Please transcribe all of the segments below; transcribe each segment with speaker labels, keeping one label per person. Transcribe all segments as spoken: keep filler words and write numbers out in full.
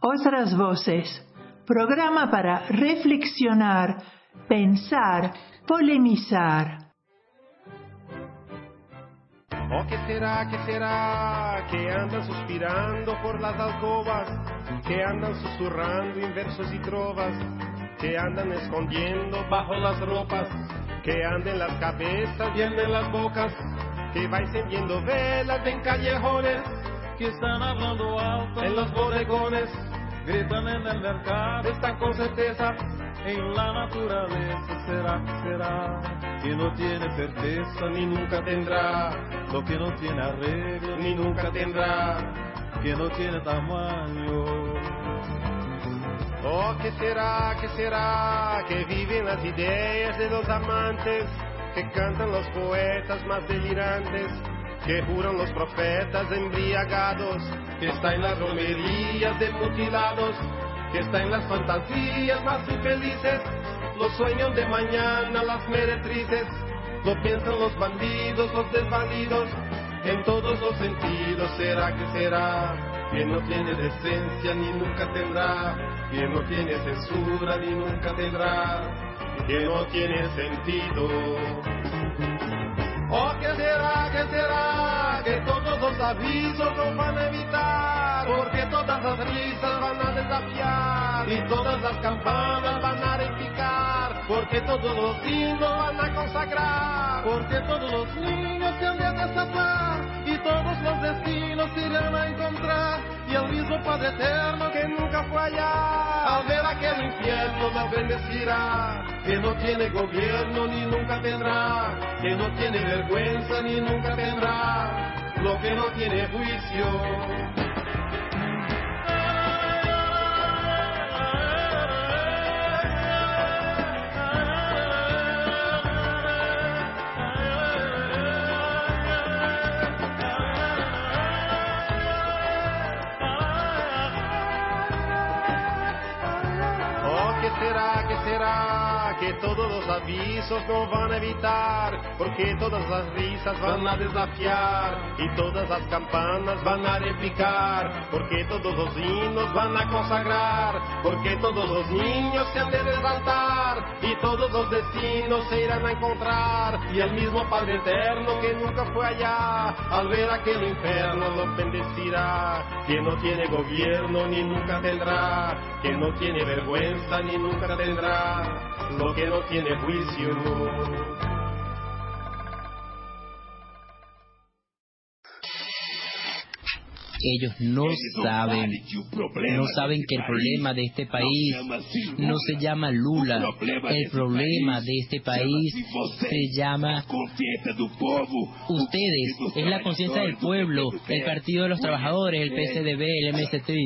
Speaker 1: Otras voces, programa para reflexionar, pensar, polemizar.
Speaker 2: Oh, ¿qué será, qué será? Que andan suspirando por las alcobas, que andan susurrando en versos y trovas, que andan escondiendo bajo las ropas, que andan en las cabezas y en las bocas, que va encendiendo velas en callejones,
Speaker 3: que están hablando alto
Speaker 2: en los bodegones,
Speaker 3: gritan en el mercado,
Speaker 2: están con certeza
Speaker 3: en la naturaleza. Será, será que no tiene certeza
Speaker 2: ni nunca tendrá,
Speaker 3: lo que no tiene arreglo
Speaker 2: ni nunca tendrá,
Speaker 3: que no tiene tamaño.
Speaker 2: Oh, ¿qué será, qué será? Que viven las ideas de los amantes, que cantan los poetas más delirantes, que juran los profetas embriagados, que está en las romerías de mutilados, que está en las fantasías más infelices, los sueños de mañana, las meretrices, lo piensan los bandidos, los desvalidos, en todos los sentidos. Será que será, que no tiene decencia ni nunca tendrá, que no tiene censura ni nunca tendrá, que no tiene sentido. Oh, ¿qué será, qué será? Que todos los avisos nos van a evitar, porque todas las risas van a desafiar y todas las campanas van a repicar, porque todos los himnos van a consagrar,
Speaker 3: porque todos los niños se han de desatar y todos los destinos se irán a encontrar, y el mismo Padre Eterno
Speaker 2: que nunca fue allá,
Speaker 3: al ver aquel infierno nos bendecirá,
Speaker 2: que no tiene gobierno ni nunca tendrá, que no tiene vergüenza ni nunca tendrá, lo que no tiene juicio. ¿Será, qué será? Que todos los avisos no van a evitar, porque todas las risas van a desafiar y todas las campanas van a repicar, porque todos los himnos van a consagrar, porque todos los niños se han de exaltar y todos los destinos se irán a encontrar, y el mismo Padre Eterno que nunca fue allá, al ver aquel infierno lo bendecirá, que no tiene gobierno ni nunca tendrá, que no tiene vergüenza ni nunca tendrá, lo que no tiene juicio.
Speaker 4: Ellos no saben, no saben que el problema de este país no se llama Lula. El problema de este país se llama ustedes, es la conciencia del pueblo, el Partido de los Trabajadores, el P S D B, el M S T,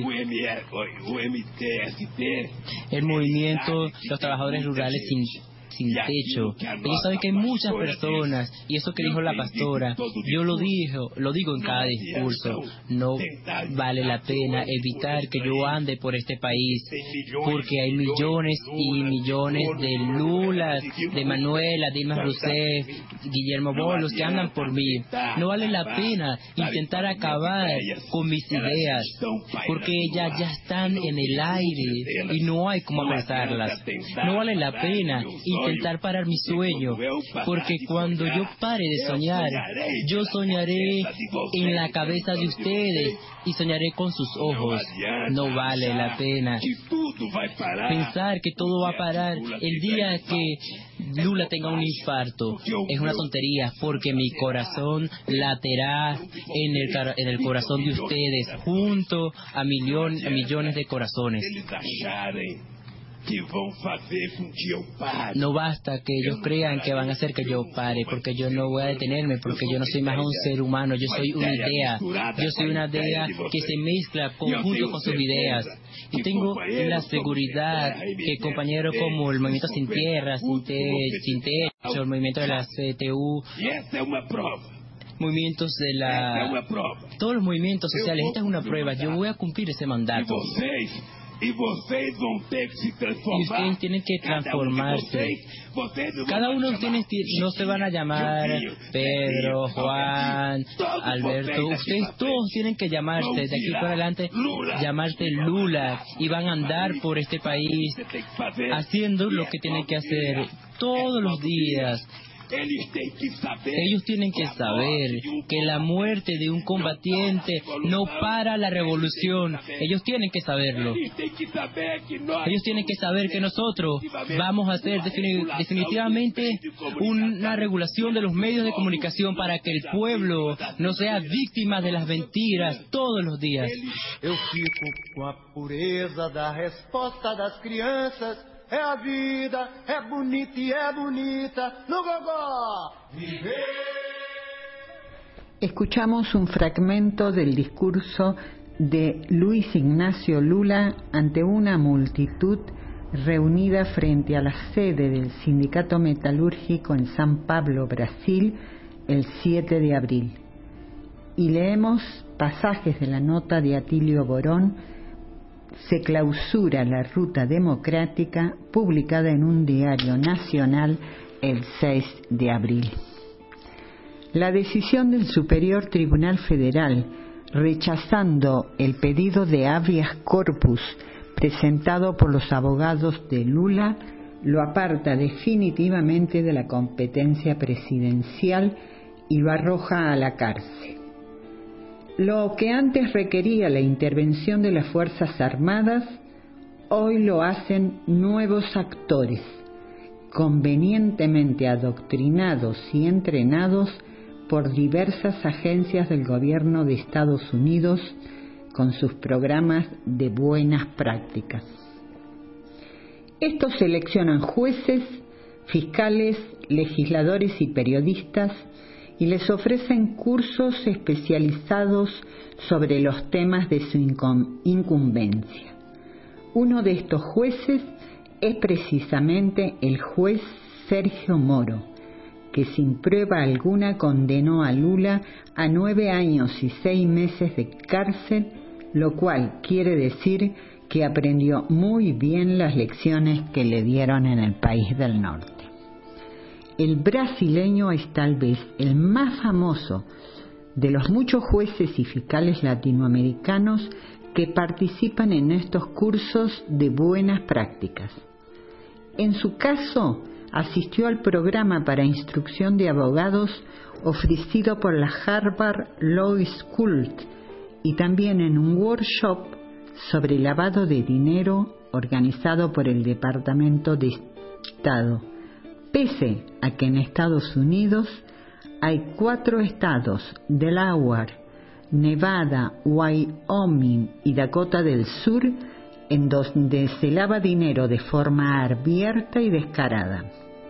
Speaker 4: el Movimiento de los Trabajadores Rurales sin sin techo. Ellos saben que hay muchas personas, y eso que dijo la pastora, yo lo digo, lo digo en cada discurso, no vale la pena evitar que yo ande por este país, porque hay millones y millones de Lulas, de Manuela, Dilma Rousseff, Guillermo Bolos que andan por mí. No vale la pena intentar acabar con mis ideas, porque ellas ya están en el aire y no hay cómo apresarlas. No vale la pena intentar parar mi sueño, porque cuando yo pare de soñar, yo soñaré en la cabeza de ustedes y soñaré con sus ojos. No vale la pena pensar que todo va a parar el día que Lula tenga un infarto. Es una tontería, porque mi corazón laterá en el, en el corazón de ustedes, junto a, millón, a millones de corazones. No basta que ellos crean que van a hacer que yo pare, porque yo no voy a detenerme, porque yo no soy más un ser humano, yo soy una idea, yo soy una idea que se mezcla conjunto con sus ideas. Y tengo la seguridad que compañeros como el Movimiento Sin Tierra, Sin, te, sin Techo, el Movimiento de la C T U, movimientos de la... todos los movimientos sociales, esta es una prueba, yo voy a cumplir ese mandato.
Speaker 5: Y vocês vão ter que se
Speaker 4: Y
Speaker 5: transformar.
Speaker 4: ustedes tienen que transformarse. Cada uno de ustedes no se van a llamar Pedro, Juan, Alberto. Ustedes todos tienen que llamarse, de aquí para adelante, llamarse Lula. Y van a andar por este país haciendo lo que tienen que hacer todos los días. Ellos tienen que saber que la muerte de un combatiente no para la revolución. Ellos tienen que saberlo. Ellos tienen que saber que nosotros vamos a hacer definitivamente una regulación de los medios de comunicación para que el pueblo no sea víctima de las mentiras todos los días.
Speaker 3: Eu fico com a pureza da resposta das crianças. É a vida, é bonita e é bonita. No gogó! Viver!
Speaker 6: Escuchamos un fragmento del discurso de Luis Ignacio Lula ante una multitud reunida frente a la sede del Sindicato Metalúrgico en San Pablo, Brasil, el siete de abril. Y leemos pasajes de la nota de Atilio Borón. Se clausura la ruta democrática, publicada en un diario nacional el seis de abril. La decisión del Superior Tribunal Federal, rechazando el pedido de habeas corpus presentado por los abogados de Lula, lo aparta definitivamente de la competencia presidencial y lo arroja a la cárcel. Lo que antes requería la intervención de las Fuerzas Armadas, hoy lo hacen nuevos actores, convenientemente adoctrinados y entrenados por diversas agencias del gobierno de Estados Unidos con sus programas de buenas prácticas. Estos seleccionan jueces, fiscales, legisladores y periodistas y les ofrecen cursos especializados sobre los temas de su incumbencia. Uno de estos jueces es precisamente el juez Sergio Moro, que sin prueba alguna condenó a Lula a nueve años y seis meses de cárcel, lo cual quiere decir que aprendió muy bien las lecciones que le dieron en el país del norte. El brasileño es tal vez el más famoso de los muchos jueces y fiscales latinoamericanos que participan en estos cursos de buenas prácticas. En su caso, asistió al programa para instrucción de abogados ofrecido por la Harvard Law School y también en un workshop sobre lavado de dinero organizado por el Departamento de Estado. Pese a que en Estados Unidos hay cuatro estados, Delaware, Nevada, Wyoming y Dakota del Sur, en donde se lava dinero de forma abierta y descarada.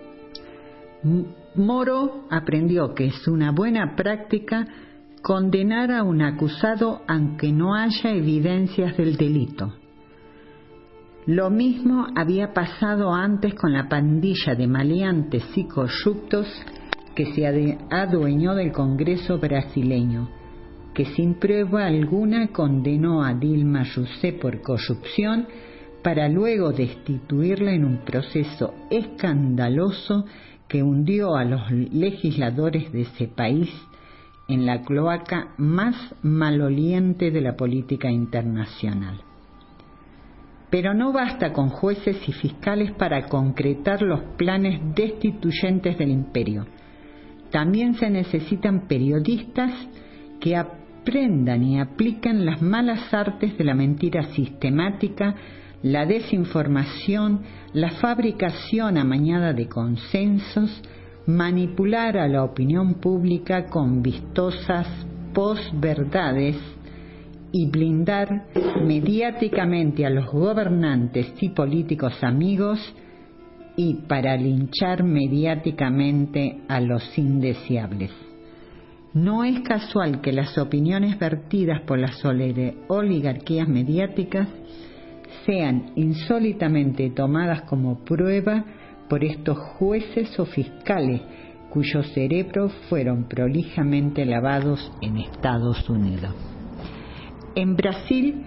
Speaker 6: Moro aprendió que es una buena práctica condenar a un acusado aunque no haya evidencias del delito. Lo mismo había pasado antes con la pandilla de maleantes y corruptos que se adueñó del Congreso brasileño, que sin prueba alguna condenó a Dilma Rousseff por corrupción para luego destituirla en un proceso escandaloso que hundió a los legisladores de ese país en la cloaca más maloliente de la política internacional. Pero no basta con jueces y fiscales para concretar los planes destituyentes del imperio. También se necesitan periodistas que aprendan y apliquen las malas artes de la mentira sistemática, la desinformación, la fabricación amañada de consensos, manipular a la opinión pública con vistosas posverdades y blindar mediáticamente a los gobernantes y políticos amigos y para linchar mediáticamente a los indeseables. No es casual que las opiniones vertidas por las oligarquías mediáticas sean insólitamente tomadas como prueba por estos jueces o fiscales cuyos cerebros fueron prolijamente lavados en Estados Unidos. En Brasil,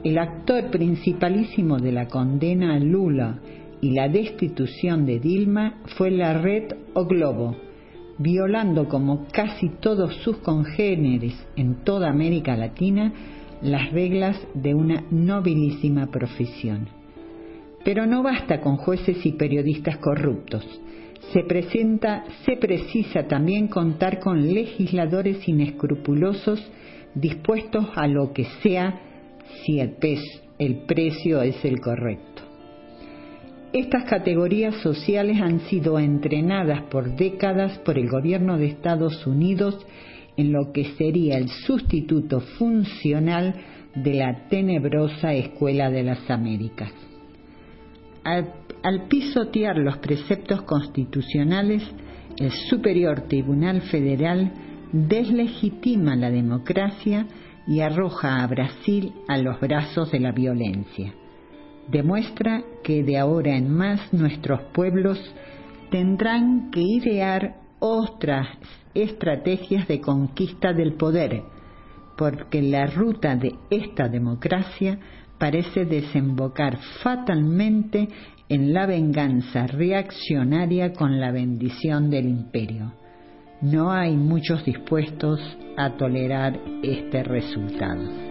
Speaker 6: el actor principalísimo de la condena a Lula y la destitución de Dilma fue la red O Globo, violando como casi todos sus congéneres en toda América Latina las reglas de una nobilísima profesión. Pero no basta con jueces y periodistas corruptos. Se presenta, se precisa también contar con legisladores inescrupulosos dispuestos a lo que sea si el, pez, el precio es el correcto. Estas categorías sociales han sido entrenadas por décadas por el gobierno de Estados Unidos en lo que sería el sustituto funcional de la tenebrosa Escuela de las Américas. Al, al pisotear los preceptos constitucionales, el Superior Tribunal Federal deslegitima la democracia y arroja a Brasil a los brazos de la violencia. Demuestra que de ahora en más nuestros pueblos tendrán que idear otras estrategias de conquista del poder, porque la ruta de esta democracia parece desembocar fatalmente en la venganza reaccionaria con la bendición del imperio. No hay muchos dispuestos a tolerar este resultado.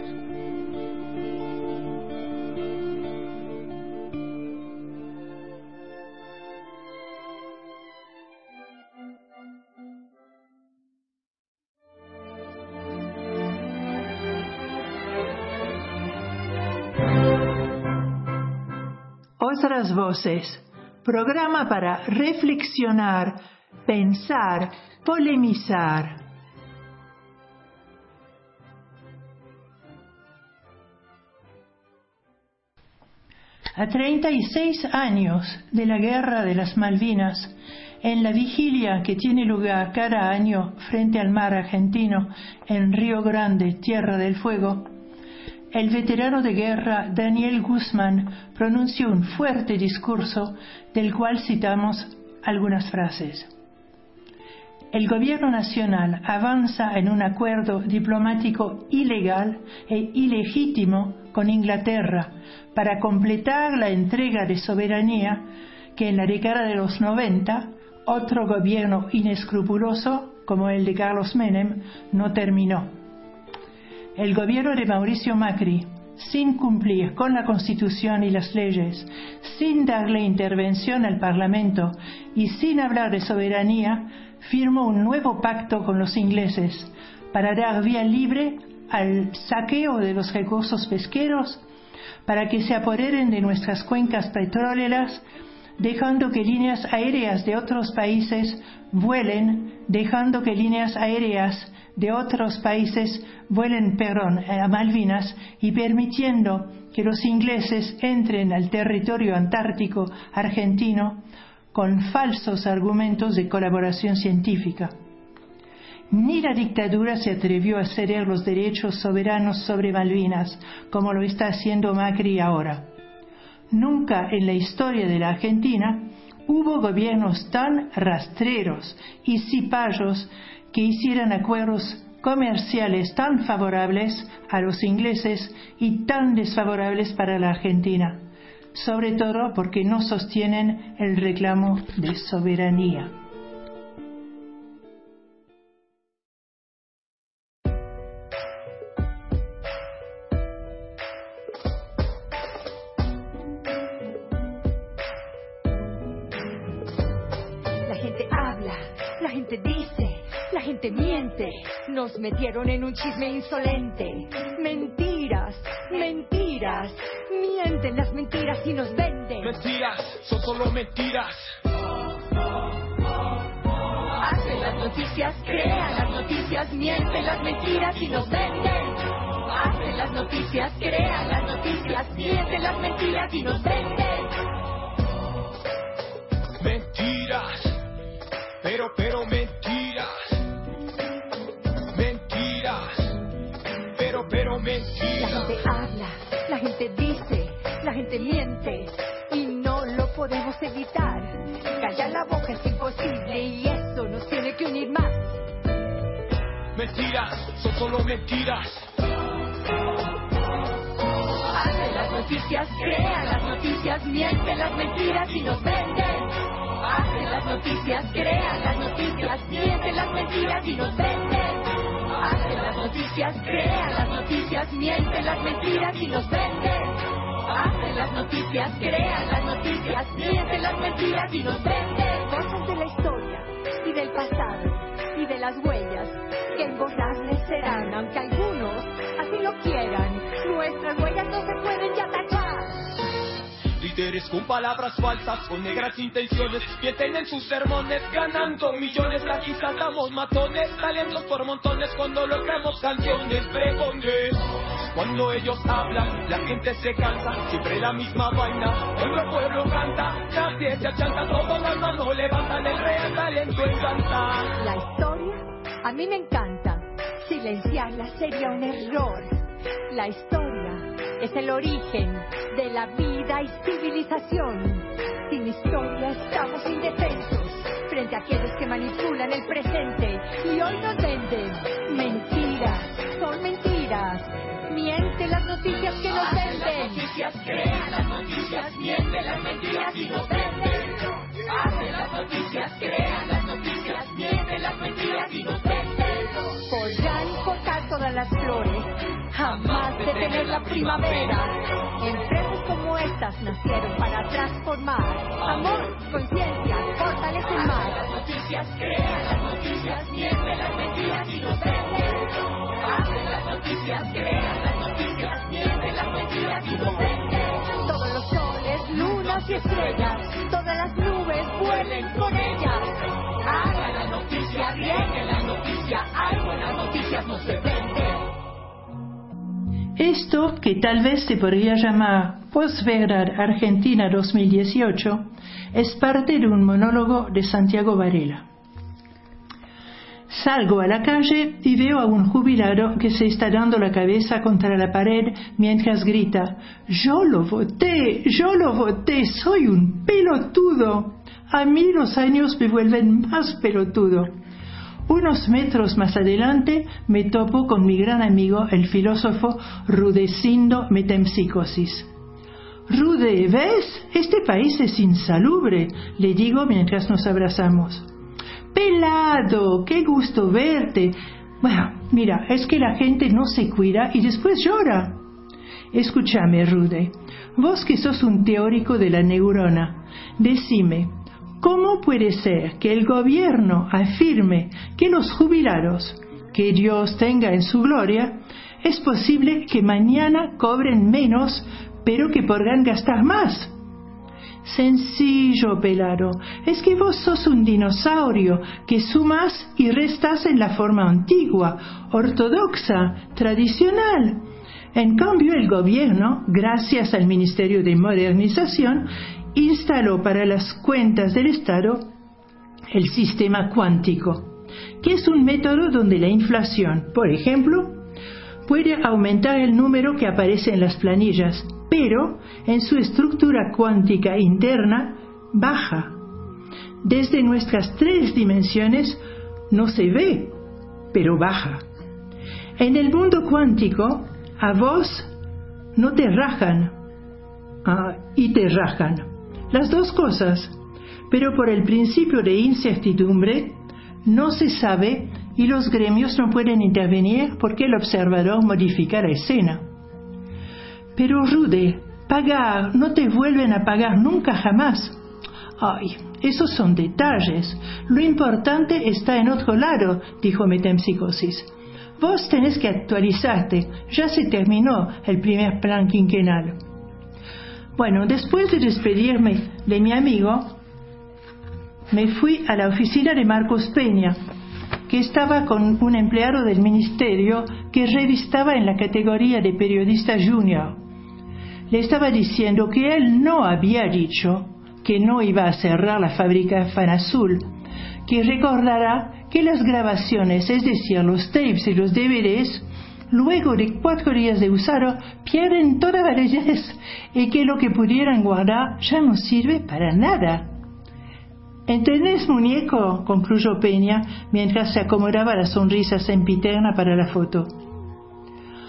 Speaker 1: Otras voces, programa para reflexionar, pensar, polemizar. A treinta y seis años de la Guerra de las Malvinas, en la vigilia que tiene lugar cada año frente al mar argentino en Río Grande, Tierra del Fuego, el veterano de guerra Daniel Guzmán pronunció un fuerte discurso del cual citamos algunas frases. El gobierno nacional avanza en un acuerdo diplomático ilegal e ilegítimo con Inglaterra para completar la entrega de soberanía que en la década de los noventa otro gobierno inescrupuloso, como el de Carlos Menem, no terminó. El gobierno de Mauricio Macri, sin cumplir con la Constitución y las leyes, sin darle intervención al Parlamento y sin hablar de soberanía, firmó un nuevo pacto con los ingleses para dar vía libre al saqueo de los recursos pesqueros, para que se apoderen de nuestras cuencas petroleras, dejando que líneas aéreas de otros países vuelen, dejando que líneas aéreas de otros países vuelen, perdón, a Malvinas y permitiendo que los ingleses entren al territorio antártico argentino con falsos argumentos de colaboración científica. Ni la dictadura se atrevió a ceder los derechos soberanos sobre Malvinas, como lo está haciendo Macri ahora. Nunca en la historia de la Argentina hubo gobiernos tan rastreros y cipayos que hicieran acuerdos comerciales tan favorables a los ingleses y tan desfavorables para la Argentina, sobre todo porque no sostienen el reclamo de soberanía.
Speaker 7: La gente habla, la gente dice, la gente miente, nos metieron en un chisme insolente. Mentiras, mentiras, mienten las mentiras y nos venden.
Speaker 5: Mentiras, son solo mentiras.
Speaker 7: Hacen las noticias, crean las noticias, mienten las mentiras y nos venden. Hacen las noticias, crean las noticias, mienten las mentiras y nos venden.
Speaker 5: Mentiras, pero, pero mentiras. Pero mentira.
Speaker 7: La gente habla, la gente dice, la gente miente y no lo podemos evitar. Callar la boca es imposible y eso nos tiene que unir más.
Speaker 5: Mentiras, son solo mentiras.
Speaker 7: noticias, crean las noticias, mienten las mentiras y nos venden. Hacen las noticias, crean las noticias, mienten las mentiras y nos venden. Hacen las noticias, crean las noticias, mienten las mentiras y nos venden. Hacen las noticias, crean las noticias, mienten las mentiras y nos venden. Cosas de la historia y del pasado y de las huellas que imborrables serán, aunque algunos así lo quieran. Nuestras huellas no se pueden ya tachar.
Speaker 5: Líderes con palabras falsas, con negras intenciones, mienten en sus sermones, ganando millones. Aquí saltamos matones, talentos por montones, cuando logramos canciones, pregones. Cuando ellos hablan, la gente se cansa, siempre la misma vaina. Pueblo a pueblo canta, nadie se achanta, todas las manos levantan, el real talento encanta.
Speaker 7: La historia a mí me encanta, silenciarla sería un error. La historia es el origen de la vida y civilización. Sin historia estamos indefensos frente a aquellos que manipulan el presente y hoy nos venden mentiras, son mentiras. Mienten las noticias que nos venden. Hacen las noticias, crean las noticias, mienten las mentiras y nos venden. Hacen las noticias, crean las noticias, mienten las mentiras y nos venden. Podrán cortar todas las flores, jamás detener la primavera. Empresas como estas nacieron para transformar. Amor, conciencia, fortalecen más. Hacen las noticias, crean las noticias, mienten las mentiras y nos venden. Hacen las noticias, crean las noticias, mienten las mentiras y nos venden. Todos los soles, lunas y estrellas, todas las nubes vuelen con ellas. Hagan la noticia, rieguen la noticia, hay buenas noticias, no se venden.
Speaker 1: Esto, que tal vez se podría llamar Posverdad Argentina dos mil dieciocho, es parte de un monólogo de Santiago Varela. Salgo a la calle y veo a un jubilado que se está dando la cabeza contra la pared mientras grita: «Yo lo voté, yo lo voté, soy un pelotudo». A mí los años me vuelven más pelotudo. Unos metros más adelante me topo con mi gran amigo, el filósofo Rudecindo Metempsicosis. «Rude, ¿ves? Este país es insalubre», le digo mientras nos abrazamos. «Pelado, qué gusto verte». «Bueno, mira, es que la gente no se cuida y después llora». «Escúchame, Rude, vos que sos un teórico de la neurona, decime, ¿cómo puede ser que el gobierno afirme que los jubilados, que Dios tenga en su gloria, es posible que mañana cobren menos, pero que podrán gastar más?» «Sencillo, pelado, es que vos sos un dinosaurio que sumas y restas en la forma antigua, ortodoxa, tradicional. En cambio, el gobierno, gracias al Ministerio de Modernización, instaló para las cuentas del Estado el sistema cuántico, que es un método donde la inflación, por ejemplo, puede aumentar el número que aparece en las planillas, pero en su estructura cuántica interna baja. Desde nuestras tres dimensiones no se ve, pero baja. En el mundo cuántico, a vos no te rajan, ah, y te rajan. Las dos cosas, pero por el principio de incertidumbre no se sabe y los gremios no pueden intervenir porque el observador modifica la escena. «Pero Rude, pagar, no te vuelven a pagar nunca jamás». «Ay, esos son detalles. Lo importante está en otro lado», dijo Metempsicosis. «Vos tenés que actualizarte. Ya se terminó el primer plan quinquenal». Bueno, después de despedirme de mi amigo, me fui a la oficina de Marcos Peña, que estaba con un empleado del ministerio que revistaba en la categoría de periodista junior. Le estaba diciendo que él no había dicho que no iba a cerrar la fábrica Fanazul, que recordará que las grabaciones, es decir, los tapes y los D V Ds, luego de cuatro días de usado, pierden toda validez y que lo que pudieran guardar ya no sirve para nada. «¿Entendés, muñeco?», concluyó Peña mientras se acomodaba la sonrisa sempiterna para la foto.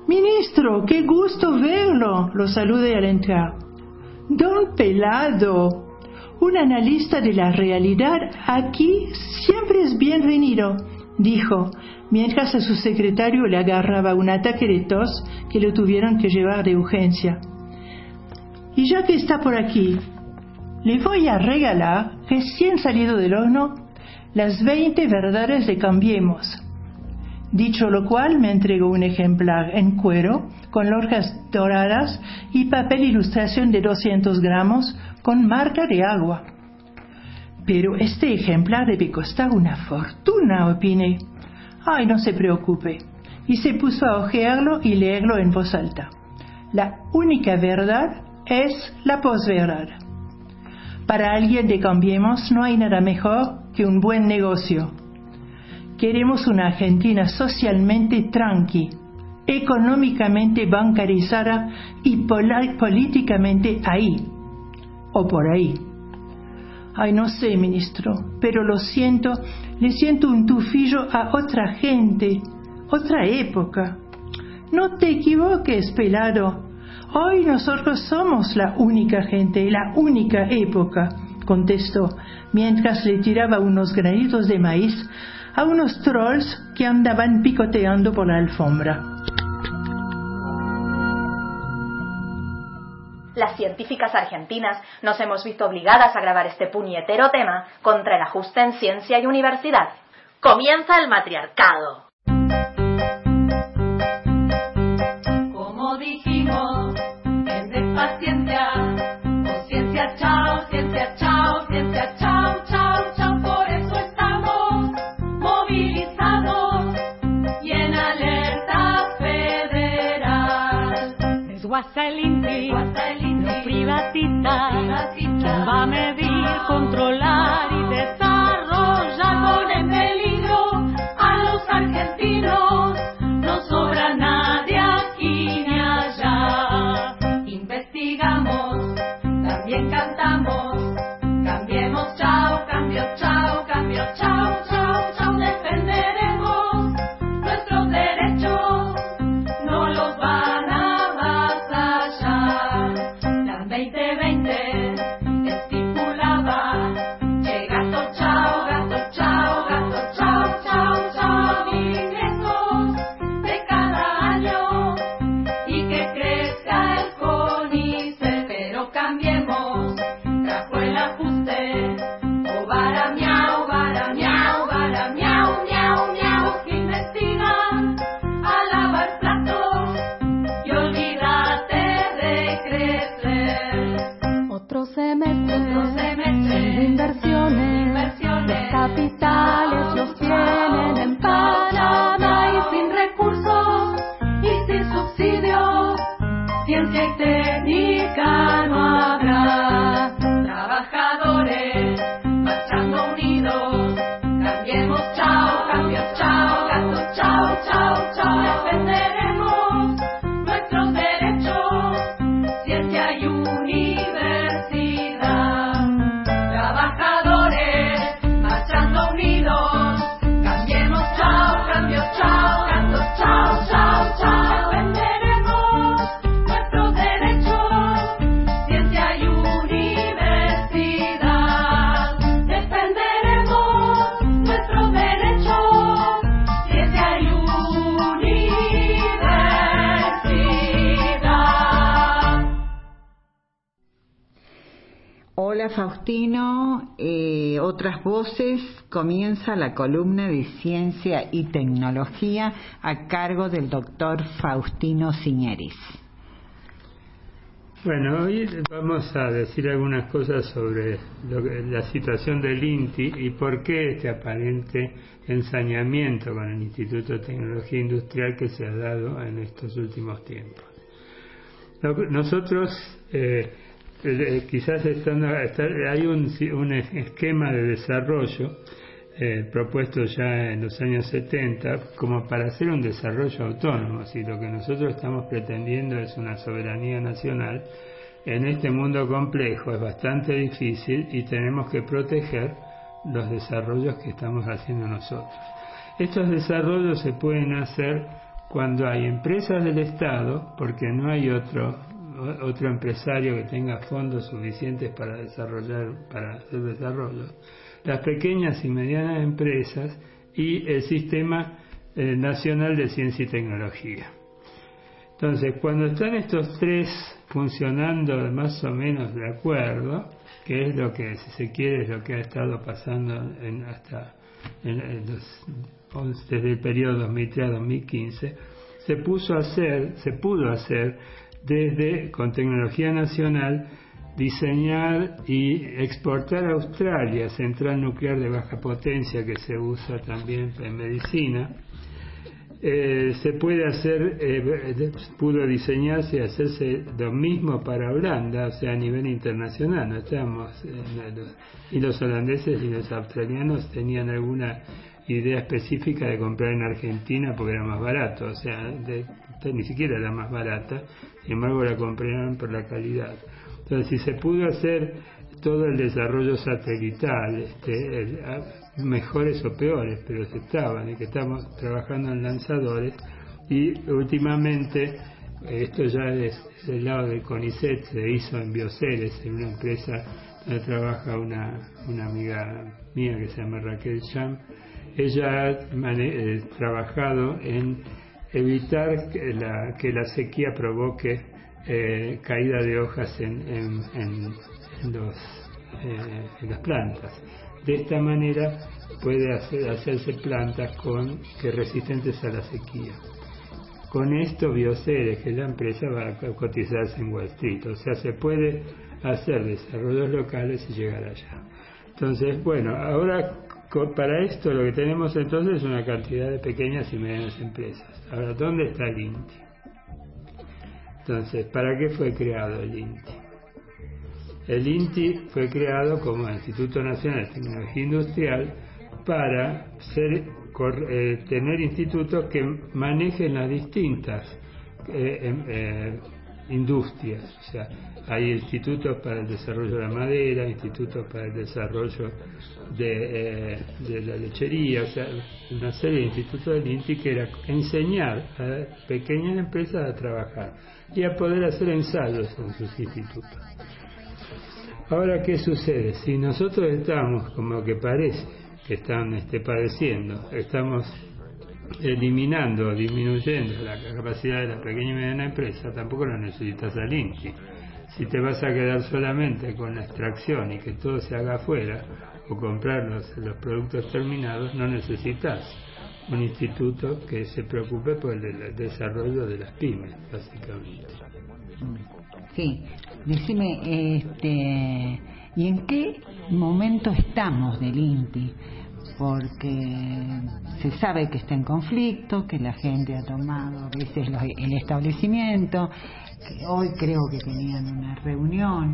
Speaker 1: Ministro, qué gusto verlo, lo saludé al entrar. Don Pelado, un analista de la realidad aquí siempre es bienvenido, dijo, mientras a su secretario le agarraba un ataque de tos que lo tuvieron que llevar de urgencia. Y ya que está por aquí, le voy a regalar, recién salido del horno, las veinte verdades de Cambiemos. Dicho lo cual, me entregó un ejemplar en cuero, con lorjas doradas y papel ilustración de doscientos gramos, con marca de agua. Pero este ejemplar debe costar una fortuna, opiné. Ay, no se preocupe. Y se puso a hojearlo y leerlo en voz alta. La única verdad es la posverdad. Para alguien de Cambiemos no hay nada mejor que un buen negocio. Queremos una Argentina socialmente tranqui, económicamente bancarizada y políticamente ahí, o por ahí. Ay, no sé, ministro, pero lo siento, le siento un tufillo a otra gente, otra época. No te equivoques, Pelado. Hoy nosotros somos la única gente, la única época, contestó, mientras le tiraba unos granitos de maíz a unos trolls que andaban picoteando por la alfombra.
Speaker 8: Las científicas argentinas nos hemos visto obligadas a grabar este puñetero tema contra el ajuste en ciencia y universidad. Comienza el matriarcado.
Speaker 9: Como dijimos, en Despaciencia, conciencia chao, ciencia chao, ciencia chao, chao, chao, por eso estamos movilizados y en alerta federal. Es guasa el Inti, no privatiza, ¿quién va a medir, controlar y desarrollar con en peligro a los argentinos? No sobra nadie aquí ni allá. Investigamos, también cantamos, cambiemos, chao, cambio, chao, cambio, chao, chao, chao, defenderemos nuestros derechos, no los van a avasallar. La veinte veinte estipulaba que gasto, chao, gasto, chao, gasto, chao, chao, chao, mil ingresos de cada año y que crezca el CONICET, pero cambiemos, trajo el ajuste, o vara miau, vara miau, vara miau, miau, miau, que investigan a lavar platos y olvídate de crecer. Otro semestre, otro semestre de inversiones, inversiones, los capitales los tienen en Panamá y sin recursos y sin subsidios, ciencia y técnica no habrá. Trabajadores marchando unidos, cambiemos, chao, cambio, chao, gasto, chao, chao, chao, defenderemos nuestros derechos, ciencia y universidad. Trabajadores marchando unidos, cambiemos, chao, cambio, chao, gasto, chao, chao, chao, defenderemos nuestros derechos, ciencia y universidad. Defenderemos nuestros derechos, ciencia y universidad.
Speaker 6: Hola Faustino, eh, otras voces, comienza la columna de ciencia y tecnología a cargo del doctor Faustino Ciñeris.
Speaker 10: Bueno, hoy vamos a decir algunas cosas sobre lo que, la situación del INTI y por qué este aparente ensañamiento con el Instituto de Tecnología Industrial que se ha dado en estos últimos tiempos. Nosotros, eh, eh, quizás están, está, hay un, un esquema de desarrollo eh, propuesto ya en los años setenta como para hacer un desarrollo autónomo. Si lo que nosotros estamos pretendiendo es una soberanía nacional, en este mundo complejo es bastante difícil y tenemos que proteger los desarrollos que estamos haciendo nosotros. Estos desarrollos se pueden hacer cuando hay empresas del Estado, porque no hay otro otro empresario que tenga fondos suficientes para desarrollar para hacer desarrollo, las pequeñas y medianas empresas y el Sistema eh, Nacional de Ciencia y Tecnología. Entonces, cuando están estos tres funcionando más o menos de acuerdo, que es lo que, si se quiere, es lo que ha estado pasando en, hasta en, en los, desde el periodo dos mil tres a dos mil quince, se puso a hacer, se pudo hacer desde, con tecnología nacional, diseñar y exportar a Australia central nuclear de baja potencia que se usa también en medicina. Eh, se puede hacer, eh, pudo diseñarse y hacerse lo mismo para Holanda, o sea, a nivel internacional. No estamos, eh, los, y los holandeses y los australianos tenían alguna idea específica de comprar en Argentina porque era más barato, o sea, de, de, ni siquiera era más barata, sin embargo la compraron por la calidad. Entonces, si se pudo hacer todo el desarrollo satelital, este, el, mejores o peores, pero se estaban, y que estamos trabajando en lanzadores, y últimamente, esto ya es del lado de CONICET, se hizo en Bioceres, en una empresa donde trabaja una, una amiga mía que se llama Raquel Cham. Ella ha mane- eh, trabajado en evitar que la, que la sequía provoque eh, caída de hojas en, en, en, en, los, eh, en las plantas. De esta manera puede hacer, hacerse plantas con, que resistentes a la sequía. Con esto Bioceres, que la empresa, va a cotizarse en Wall Street. O sea, se puede hacer desarrollos locales y llegar allá. Entonces, bueno, ahora para esto lo que tenemos entonces es una cantidad de pequeñas y medianas empresas. Ahora, ¿dónde está el INTI? Entonces, ¿para qué fue creado el INTI? El INTI fue creado como Instituto Nacional de Tecnología Industrial para ser, eh, tener institutos que manejen las distintas eh, eh, industrias. O sea, hay institutos para el desarrollo de la madera, institutos para el desarrollo de, eh, de la lechería, o sea, una serie de institutos del INTI que era enseñar a pequeñas empresas a trabajar y a poder hacer ensayos en sus institutos. Ahora, ¿qué sucede? Si nosotros estamos, como que parece que están este, padeciendo, estamos eliminando, disminuyendo la capacidad de la pequeña y mediana empresa, tampoco lo necesitas al INTI. Si te vas a quedar solamente con la extracción y que todo se haga afuera, o comprar los, los productos terminados, no necesitas un instituto que se preocupe por el, el desarrollo de las pymes, básicamente.
Speaker 6: Sí, decime, este, ¿y en qué momento estamos del INTI? Porque se sabe que está en conflicto, que la gente ha tomado a veces los, el establecimiento, que hoy creo que tenían una reunión,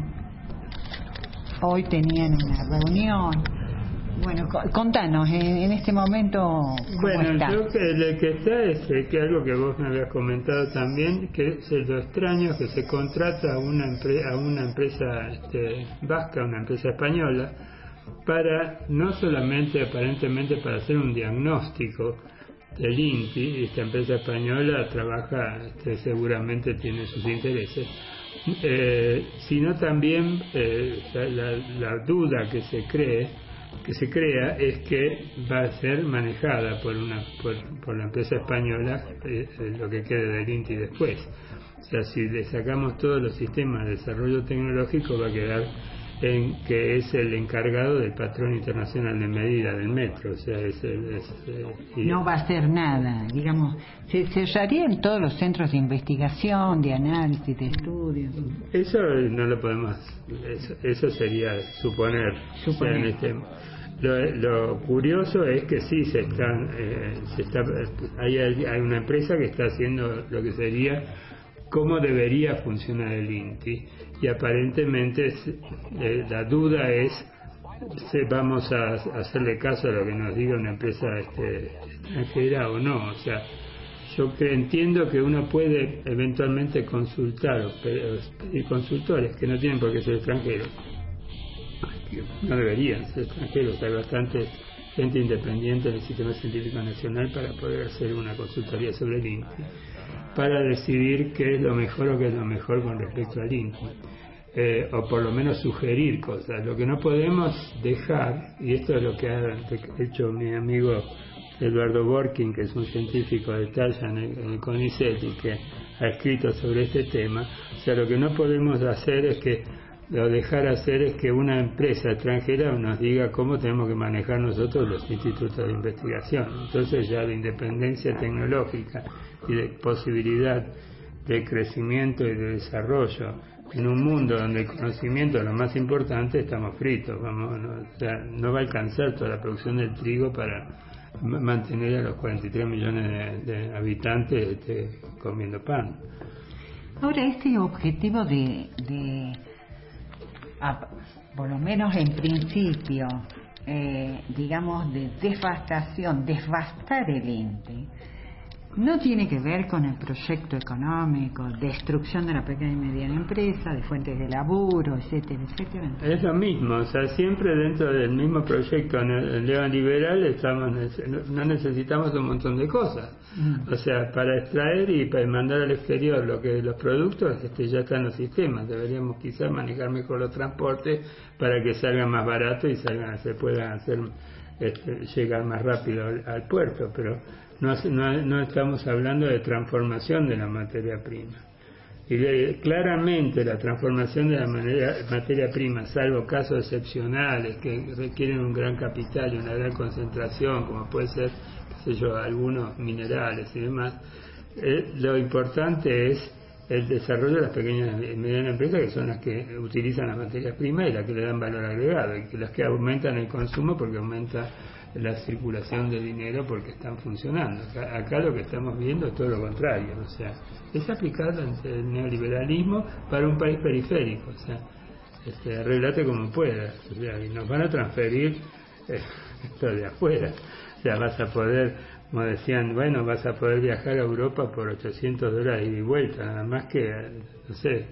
Speaker 6: hoy tenían una reunión. Bueno, contanos, en, en este momento, ¿cómo
Speaker 10: bueno,
Speaker 6: está?
Speaker 10: Yo creo que el que está es eh, que algo que vos me habías comentado también, que es lo extraño que se contrata a una, empre- a una empresa este, vasca, una empresa española, para no solamente aparentemente para hacer un diagnóstico del INTI. Esta empresa española trabaja, este, seguramente tiene sus intereses, eh, sino también eh, la, la duda que se cree que se crea es que va a ser manejada por una por, por la empresa española, eh, lo que quede del INTI después. O sea, si le sacamos todos los sistemas de desarrollo tecnológico, va a quedar en que es el encargado del patrón internacional de medida del metro. O sea, es, el, es eh,
Speaker 6: no va a hacer nada, digamos, se cerrarían todos los centros de investigación, de análisis, de estudios.
Speaker 10: Eso no lo podemos, eso, eso sería suponer.
Speaker 6: suponer.
Speaker 10: O sea, en este, lo, lo curioso es que sí se están, eh, se está, hay, hay una empresa que está haciendo lo que sería cómo debería funcionar el INTI, y aparentemente eh, la duda es si vamos a, a hacerle caso a lo que nos diga una empresa este, extranjera o no. O sea, yo que entiendo que uno puede eventualmente consultar o pedir consultores que no tienen por qué ser extranjeros, no deberían ser extranjeros. Hay bastantes gente independiente del Sistema Científico Nacional para poder hacer una consultoría sobre el INTI, para decidir qué es lo mejor o qué es lo mejor con respecto al INTI. Eh, o por lo menos sugerir cosas. Lo que no podemos dejar, y esto es lo que ha hecho mi amigo Eduardo Borkin, que es un científico de talla en el, en el CONICET y que ha escrito sobre este tema, o sea, lo que no podemos hacer es que, o dejar hacer es que una empresa extranjera nos diga cómo tenemos que manejar nosotros los institutos de investigación. Entonces ya de independencia tecnológica y de posibilidad de crecimiento y de desarrollo en un mundo donde el conocimiento es lo más importante, estamos fritos. Vamos, no, o sea, no va a alcanzar toda la producción del trigo para m- mantener a los cuarenta y tres millones de, de habitantes este, comiendo pan.
Speaker 6: Ahora, este objetivo de, de a, por lo menos en principio, eh, digamos, de devastación, devastar el INTI, no tiene que ver con el proyecto económico, destrucción de la pequeña y mediana empresa, de fuentes de laburo, etcétera, etcétera.
Speaker 10: Es lo mismo, o sea, siempre dentro del mismo proyecto neoliberal estamos, no necesitamos un montón de cosas. Mm. O sea, para extraer y para mandar al exterior lo que los productos este, ya están en los sistemas. Deberíamos quizás manejar mejor los transportes para que salgan más baratos y salgan, se puedan hacer este, llegar más rápido al, al puerto, pero No, no, no estamos hablando de transformación de la materia prima. Y de, claramente la transformación de la manera, materia prima, salvo casos excepcionales que requieren un gran capital y una gran concentración, como puede ser, qué sé yo, algunos minerales y demás, eh, lo importante es el desarrollo de las pequeñas y medianas empresas, que son las que utilizan las materias primas y las que le dan valor agregado, y que las que aumentan el consumo porque aumenta la circulación de dinero porque están funcionando. Acá, acá lo que estamos viendo es todo lo contrario, o sea, es aplicado el neoliberalismo para un país periférico, o sea, este, arreglate como puedas, o sea, y nos van a transferir eh, esto de afuera, o sea, vas a poder, como decían, bueno, vas a poder viajar a Europa por ochocientos dólares ida y vuelta, nada más que, no sé,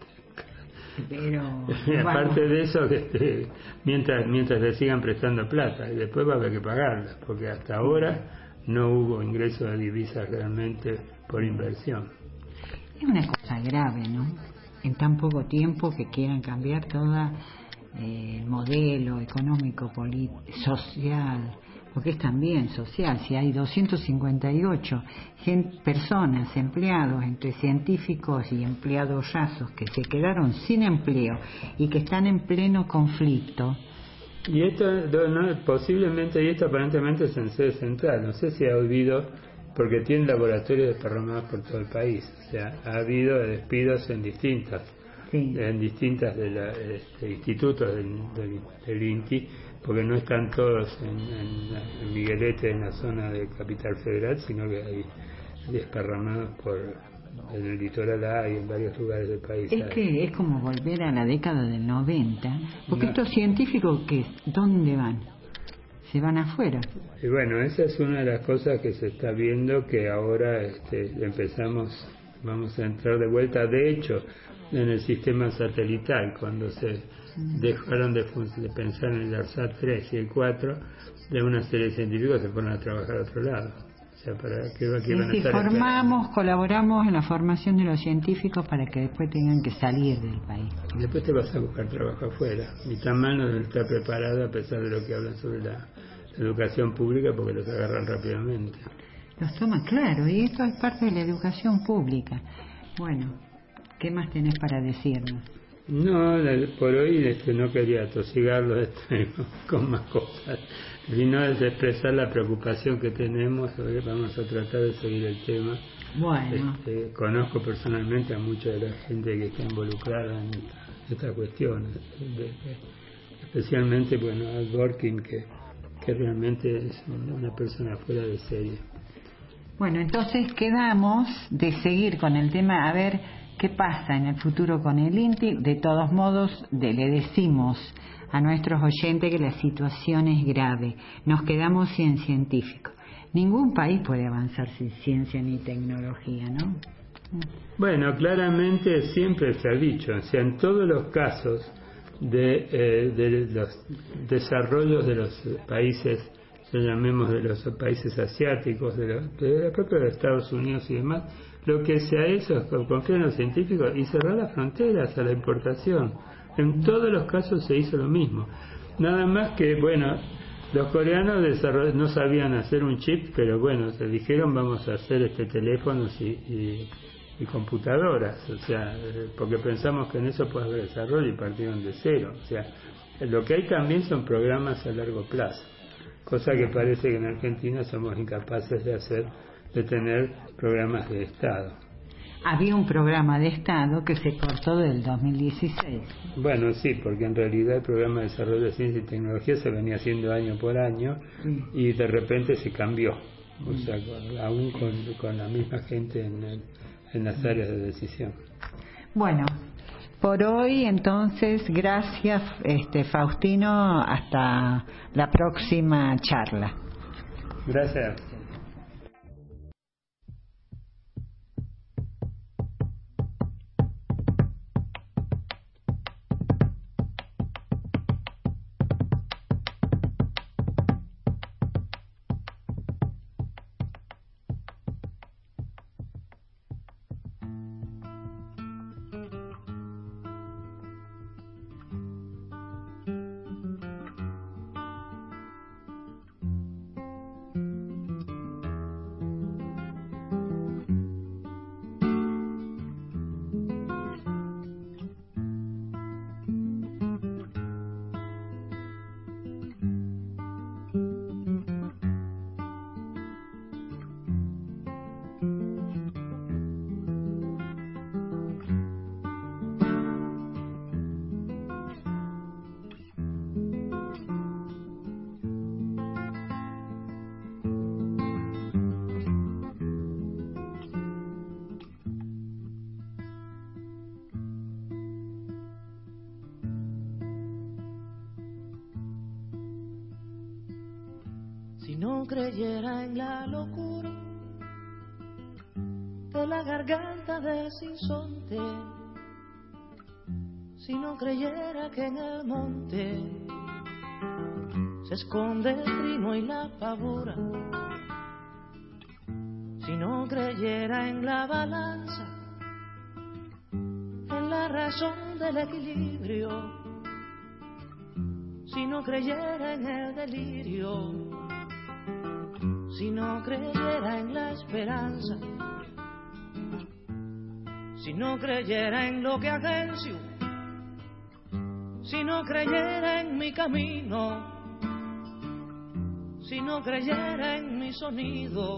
Speaker 10: pero aparte bueno. de eso, este, mientras mientras le sigan prestando plata, y después va a haber que pagarla, porque hasta ahora no hubo ingreso de divisas realmente por inversión.
Speaker 6: Es una cosa grave, ¿no? En tan poco tiempo que quieran cambiar todo eh, el modelo económico, político, social, porque es también social. Si hay doscientos cincuenta y ocho gente, personas, empleados, entre científicos y empleados yazos, que se quedaron sin empleo y que están en pleno conflicto.
Speaker 10: Y esto, no, posiblemente, y esto aparentemente es en sede central, no sé si ha oído, porque tiene laboratorios desparramados por todo el país, o sea, ha habido despidos en distintas, sí. en distintas de la, este, institutos del, del, del INTI, porque no están todos en, en, en Miguelete, en la zona de Capital Federal, sino que hay desparramados por en el litoral A y en varios lugares del país.
Speaker 6: Es que es como volver a la década del noventa, porque no. Estos científicos, ¿qué? ¿Dónde van? Se van afuera.
Speaker 10: Y bueno, esa es una de las cosas que se está viendo, que ahora este, empezamos, vamos a entrar de vuelta, de hecho, en el sistema satelital, cuando se dejaron de, de pensar en el ARSAT tres y el cuatro, de una serie de científicos se fueron a trabajar a otro lado. O sea, para que, que van a estar
Speaker 6: formamos,
Speaker 10: esperando.
Speaker 6: Colaboramos en la formación de los científicos para que después tengan que salir del país.
Speaker 10: Y después te vas a buscar trabajo afuera. Y tan mal no está preparado, a pesar de lo que hablan sobre la educación pública, porque los agarran rápidamente.
Speaker 6: Los toman, claro, y esto es parte de la educación pública. Bueno, ¿qué más tenés para decirnos?
Speaker 10: No, por hoy este, no quería atosigarlo este, con más cosas, sino es expresar la preocupación que tenemos. Vamos a tratar de seguir el tema.
Speaker 6: Bueno.
Speaker 10: Este, conozco personalmente a mucha de la gente que está involucrada en esta, esta cuestión, de, de, especialmente bueno, Al Borkin, que, que realmente es una persona fuera de serie.
Speaker 6: Bueno, entonces quedamos de seguir con el tema, a ver qué pasa en el futuro con el INTI. De todos modos, de, le decimos a nuestros oyentes que la situación es grave. Nos quedamos sin científicos. Ningún país puede avanzar sin ciencia ni tecnología, ¿no?
Speaker 10: Bueno, claramente siempre se ha dicho, o sea, en todos los casos de, eh, de los desarrollos de los países ya llamemos de los países asiáticos, de los, de propio de Estados Unidos y demás, lo que se ha hecho es confiar en los científicos y cerrar las fronteras a la importación. En todos los casos se hizo lo mismo. Nada más que, bueno, los coreanos no sabían hacer un chip, pero bueno, se dijeron vamos a hacer este teléfonos y, y, y computadoras, o sea, porque pensamos que en eso puede haber desarrollo y partieron de cero. O sea, lo que hay también son programas a largo plazo, cosa que parece que en Argentina somos incapaces de hacer, de tener programas de Estado.
Speaker 6: Había un programa de Estado que se cortó del dos mil dieciséis.
Speaker 10: Bueno, sí, porque en realidad el programa de desarrollo de ciencia y tecnología se venía haciendo año por año y de repente se cambió, o sea, con, aún con, con la misma gente en, el, en las áreas de decisión.
Speaker 6: Bueno, por hoy entonces, gracias este, Faustino, hasta la próxima charla.
Speaker 10: Gracias.
Speaker 11: Si no creyera en la locura de la garganta de sinsonte, si no creyera que en el monte se esconde el trino y la pavora, si no creyera en la balanza, en la razón del equilibrio, si no creyera en el delirio, si no creyera en la esperanza, si no creyera en lo que agencio, si no creyera en mi camino, si no creyera en mi sonido,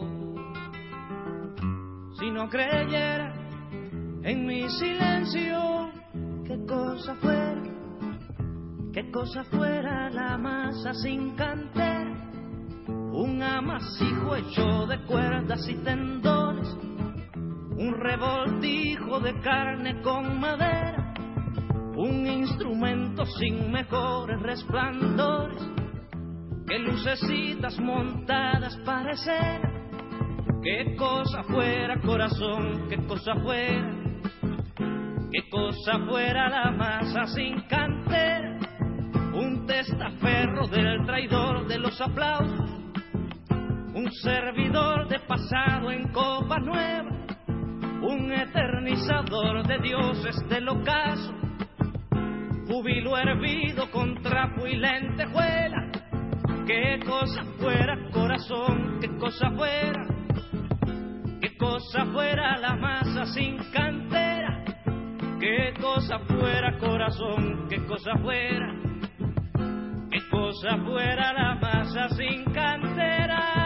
Speaker 11: si no creyera en mi silencio, qué cosa fuera, qué cosa fuera la masa sin cantera, un amasijo hecho de cuerdas y tendones, un revoltijo de carne con madera, un instrumento sin mejores resplandores que lucecitas montadas parecer. Qué cosa fuera, corazón, qué cosa fuera, qué cosa fuera la masa sin cantera, un testaferro del traidor de los aplausos, un servidor de pasado en copa nueva, un eternizador de dioses del ocaso, júbilo hervido con trapo y lentejuela. Qué cosa fuera, corazón, qué cosa fuera, qué cosa fuera la masa sin cantera, qué cosa fuera, corazón, qué cosa fuera, qué cosa fuera la masa sin cantera.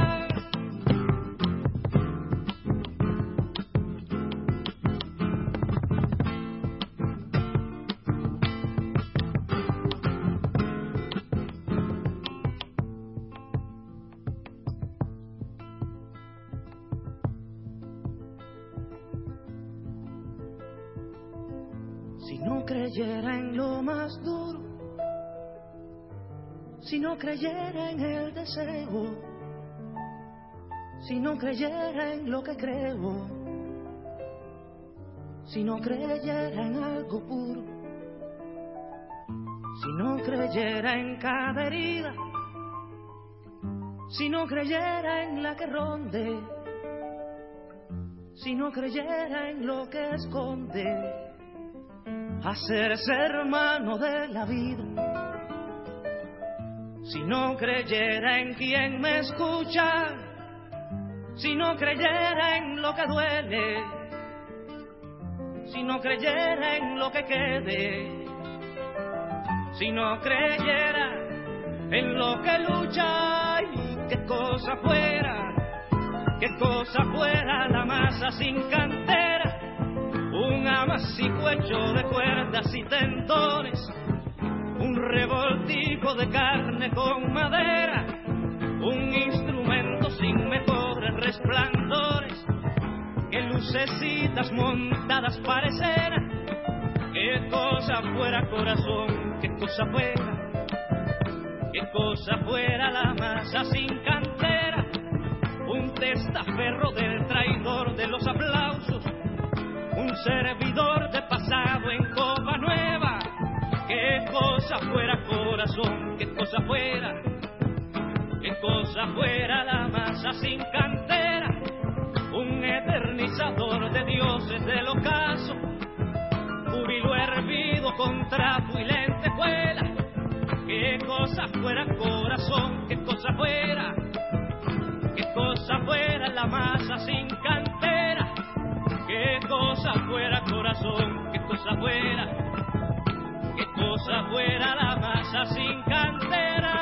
Speaker 11: Si no creyera en lo más duro, si no creyera en el deseo, si no creyera en lo que creo, si no creyera en algo puro, si no creyera en cada herida, si no creyera en la que ronde, si no creyera en lo que esconde, hacerse hermano de la vida, si no creyera en quien me escucha, si no creyera en lo que duele, si no creyera en lo que quede, si no creyera en lo que lucha, y qué cosa fuera, qué cosa fuera la masa sin cantera, un amasijo hecho de cuerdas y tendones, un revoltijo de carne con madera, un instrumento sin mejores resplandores, que lucecitas montadas parecieran, qué cosa fuera corazón, qué cosa fuera, qué cosa fuera la masa sin cantera, un testaferro del traidor de los aplausos, un servidor de pasado en copa nueva, qué cosa fuera corazón, qué cosa fuera, qué cosa fuera la masa sin cantera, un eternizador de dioses del ocaso, júbilo hervido con trapo y lentejuela, qué cosa fuera corazón, qué cosa fuera, qué cosa fuera la masa sin cantera, qué cosa fuera corazón, qué cosa fuera, qué cosa fuera la masa sin cantera.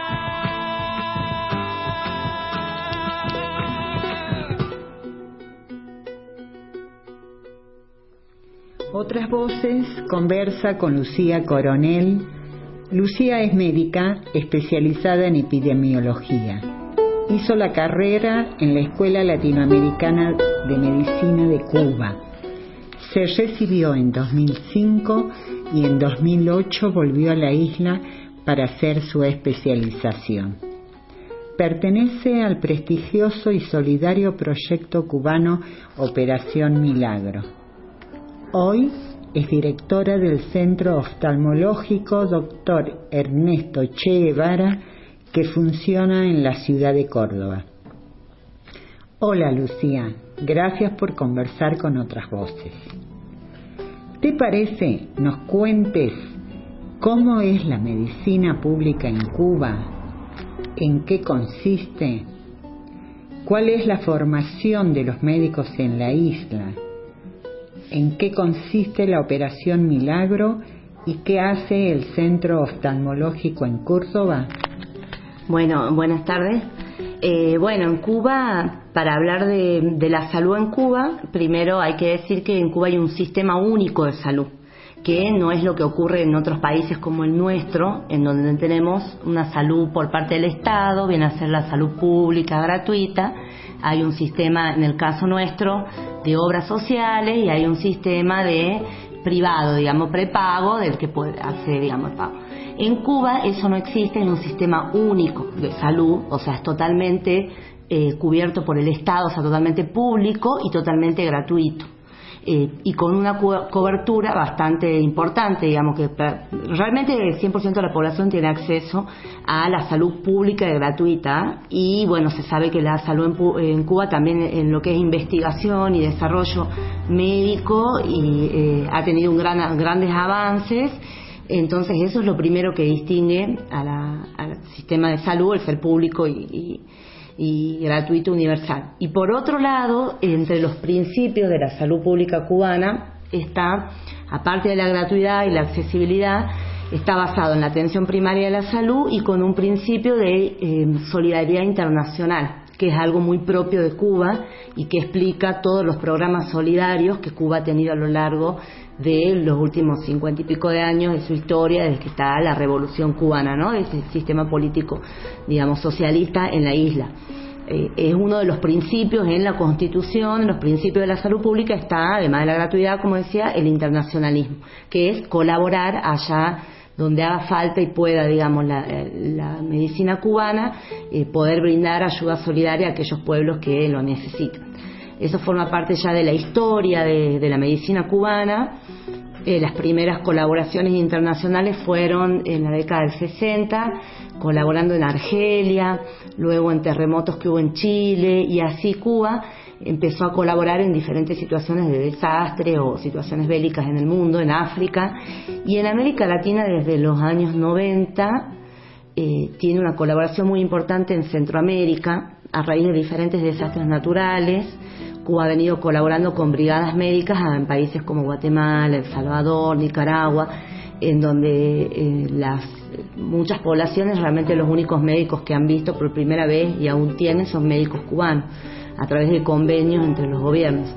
Speaker 6: Otras voces conversa con Lucía Coronel. Lucía es médica especializada en epidemiología. Hizo la carrera en la Escuela Latinoamericana de Medicina de Cuba. Se recibió en dos mil cinco y en dos mil ocho volvió a la isla para hacer su especialización. Pertenece al prestigioso y solidario proyecto cubano Operación Milagro. Hoy es directora del Centro Oftalmológico doctor Ernesto Che Guevara, que funciona en la ciudad de Córdoba. Hola Lucía, gracias por conversar con Otras Voces. ¿Te parece nos cuentes cómo es la medicina pública en Cuba? ¿En qué consiste? ¿Cuál es la formación de los médicos en la isla? ¿En qué consiste la Operación Milagro y qué hace el Centro Oftalmológico en Córdoba?
Speaker 12: Bueno, buenas tardes. Eh, bueno, en Cuba, para hablar de, de la salud en Cuba, primero hay que decir que en Cuba hay un sistema único de salud, que no es lo que ocurre en otros países como el nuestro, en donde tenemos una salud por parte del Estado, viene a ser la salud pública gratuita. Hay un sistema, en el caso nuestro, de obras sociales, y hay un sistema de privado, digamos, prepago, del que puede hacer, digamos, el pago. En Cuba eso no existe, es un sistema único de salud, o sea, es totalmente eh, cubierto por el Estado, o sea, totalmente público y totalmente gratuito. Eh, y con una co- cobertura bastante importante, digamos que realmente el cien por ciento de la población tiene acceso a la salud pública y gratuita, y bueno, se sabe que la salud en, Pu- en Cuba también en lo que es investigación y desarrollo médico y eh, ha tenido un gran, grandes avances. Entonces eso es lo primero que distingue a la, al sistema de salud, el ser público y, y y gratuito universal. Y por otro lado, entre los principios de la salud pública cubana está, aparte de la gratuidad y la accesibilidad, está basado en la atención primaria de la salud y con un principio de eh, solidaridad internacional, que es algo muy propio de Cuba y que explica todos los programas solidarios que Cuba ha tenido a lo largo de los últimos cincuenta y pico de años de su historia, desde que está la revolución cubana, ¿no? Ese sistema político, digamos, socialista en la isla. Eh, es uno de los principios en la Constitución, en los principios de la salud pública está, además de la gratuidad, como decía, el internacionalismo, que es colaborar allá donde haga falta y pueda, digamos, la, la medicina cubana, eh, poder brindar ayuda solidaria a aquellos pueblos que lo necesitan. Eso forma parte ya de la historia de, de la medicina cubana, Eh, las primeras colaboraciones internacionales fueron en la década del sesenta, colaborando en Argelia, luego en terremotos que hubo en Chile, y así Cuba empezó a colaborar en diferentes situaciones de desastre o situaciones bélicas en el mundo, en África, y en América Latina desde los años noventa eh, tiene una colaboración muy importante en Centroamérica a raíz de diferentes desastres naturales. Cuba ha venido colaborando con brigadas médicas en países como Guatemala, El Salvador, Nicaragua, en donde eh, las muchas poblaciones, realmente los únicos médicos que han visto por primera vez y aún tienen son médicos cubanos, a través de convenios entre los gobiernos.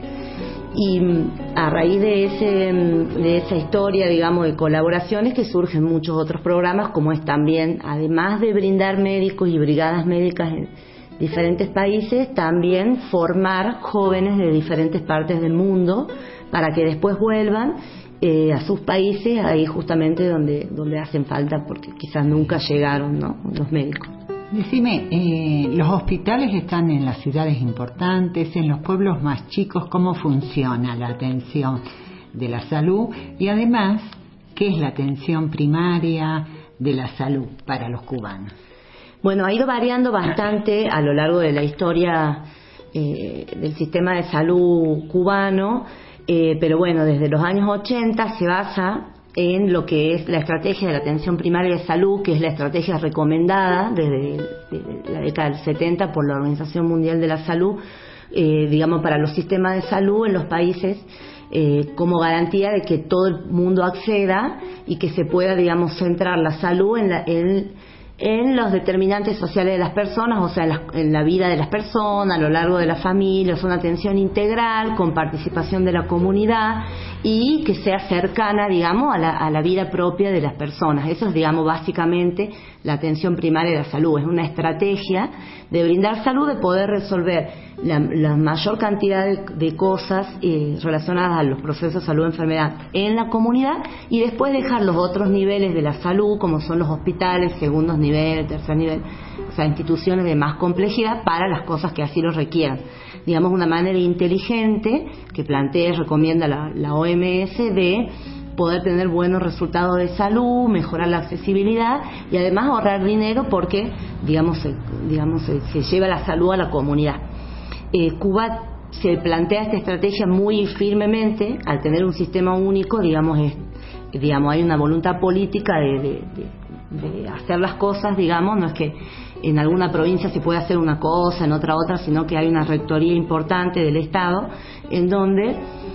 Speaker 12: Y a raíz de ese de esa historia, digamos, de colaboraciones, que surgen muchos otros programas, como es también, además de brindar médicos y brigadas médicas en diferentes países, también formar jóvenes de diferentes partes del mundo para que después vuelvan eh, a sus países, ahí justamente donde donde hacen falta, porque quizás nunca llegaron, ¿no?, los médicos.
Speaker 6: Decime, eh, los hospitales están en las ciudades importantes, en los pueblos más chicos, ¿cómo funciona la atención de la salud? Y además, ¿qué es la atención primaria de la salud para los cubanos?
Speaker 12: Bueno, ha ido variando bastante a lo largo de la historia eh, del sistema de salud cubano, eh, pero bueno, desde los años ochenta se basa en lo que es la estrategia de la atención primaria de salud, que es la estrategia recomendada desde, desde la década del setenta por la Organización Mundial de la Salud, eh, digamos, para los sistemas de salud en los países, eh, como garantía de que todo el mundo acceda y que se pueda, digamos, centrar la salud en la, en, en los determinantes sociales de las personas, o sea, en la, en la vida de las personas, a lo largo de la familia, es una atención integral, con participación de la comunidad y que sea cercana, digamos, a la, a la vida propia de las personas. Eso es, digamos, básicamente la atención primaria de la salud. Es una estrategia de brindar salud, de poder resolver la, la mayor cantidad de, de cosas eh, relacionadas a los procesos de salud-enfermedad en la comunidad, y después dejar los otros niveles de la salud, como son los hospitales, segundos niveles, tercer nivel, o sea, instituciones de más complejidad para las cosas que así lo requieran. Digamos, una manera inteligente que plantea y recomienda la, la O M S de poder tener buenos resultados de salud, mejorar la accesibilidad y además ahorrar dinero, porque, digamos, se, digamos, se, se lleva la salud a la comunidad. Eh, Cuba se plantea esta estrategia muy firmemente al tener un sistema único, digamos, es, digamos, hay una voluntad política de, de, de, de hacer las cosas, digamos, no es que en alguna provincia se puede hacer una cosa, en otra otra, sino que hay una rectoría importante del Estado en donde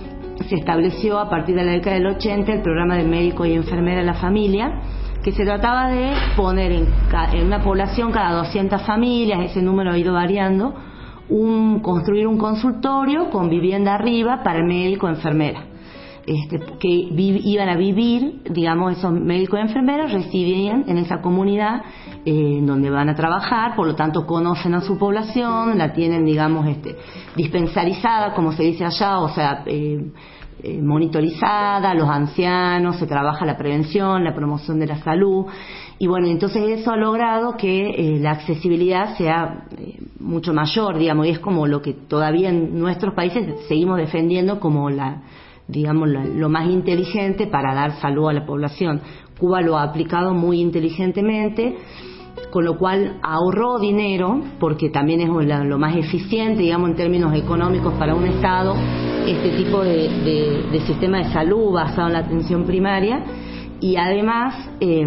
Speaker 12: se estableció a partir de la década del ochenta el programa de médico y enfermera en la familia, que se trataba de poner en, en una población cada doscientas familias, ese número ha ido variando, un, construir un consultorio con vivienda arriba para el médico o enfermera. Este, que vi, iban a vivir, digamos, esos médicos y enfermeras residían en esa comunidad eh, en donde van a trabajar, por lo tanto conocen a su población, la tienen, digamos, este, dispensarizada, como se dice allá, o sea, eh, eh, monitorizada, los ancianos, se trabaja la prevención, la promoción de la salud, y bueno, entonces eso ha logrado que eh, la accesibilidad sea eh, mucho mayor, digamos, y es como lo que todavía en nuestros países seguimos defendiendo como la digamos, lo, lo más inteligente para dar salud a la población. Cuba lo ha aplicado muy inteligentemente, con lo cual ahorró dinero, porque también es lo, lo más eficiente, digamos, en términos económicos para un Estado, este tipo de, de, de sistema de salud basado en la atención primaria, y además eh,